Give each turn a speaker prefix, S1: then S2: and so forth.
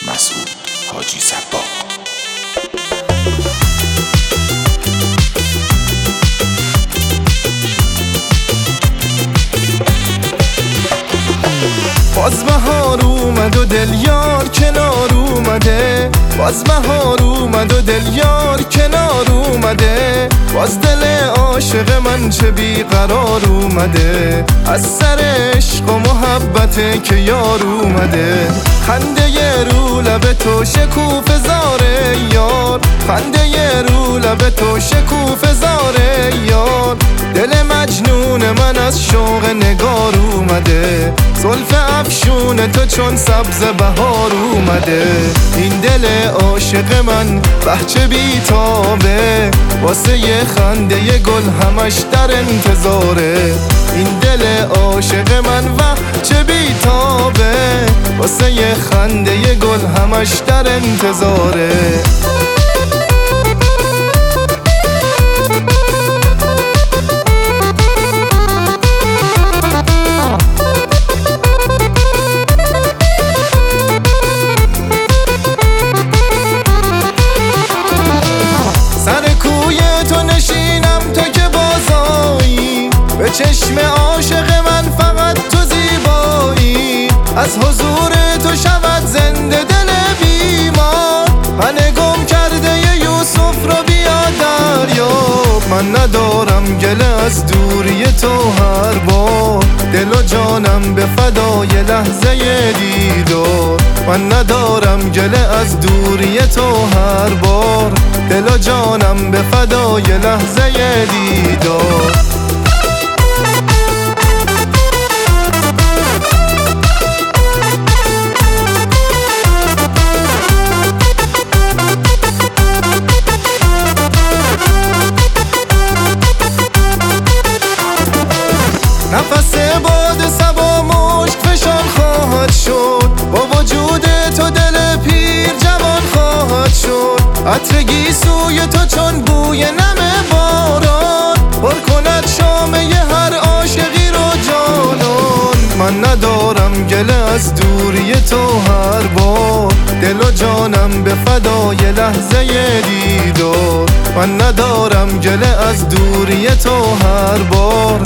S1: مسعود حاجی صباغ.
S2: باز بهار اومد و دل یار کنار اومده، باز بهار اومد و دل یار کنار اومده، باز دل عاشق من چه بیقرار اومده، از سر عشق و محبته که یار اومده. خنده رو لب تو شکوفه زاره یار، خنده رو لب تو شکوفه زاره یار، دل مجنون من از شوق نگار اومده، زلف افشون تو چون سبز بهار اومده. این دل عاشق من بچه بیتابه، واسه یه خنده گل همش در انتظاره. این دل عاشق من بچه بیتابه، واسه یه خنده گل همش در انتظاره. به چشم عاشق من فقط تو زیبایی، از حضور تو شود زنده دل بیمار. من گم کرده یوسف رو بیا دریاب، من ندارم گله از دوری تو هر بار، دل و جانم به فدای لحظه دیدار. من ندارم گله از دوری تو هر بار، دل و جانم به فدای لحظه دیدار. نفس باد صبا مشک فشان خواهد شد، با وجود تو دل پیر جوان خواهد شد. عطر گیسوی تو چون بوی نم باران، پر کند شامه هر عاشقی رو جانان. من ندارم گله از دوری تو هر بار، دل و جانم به فدای لحظه دیدار. من ندارم گله از دوری تو هر بار،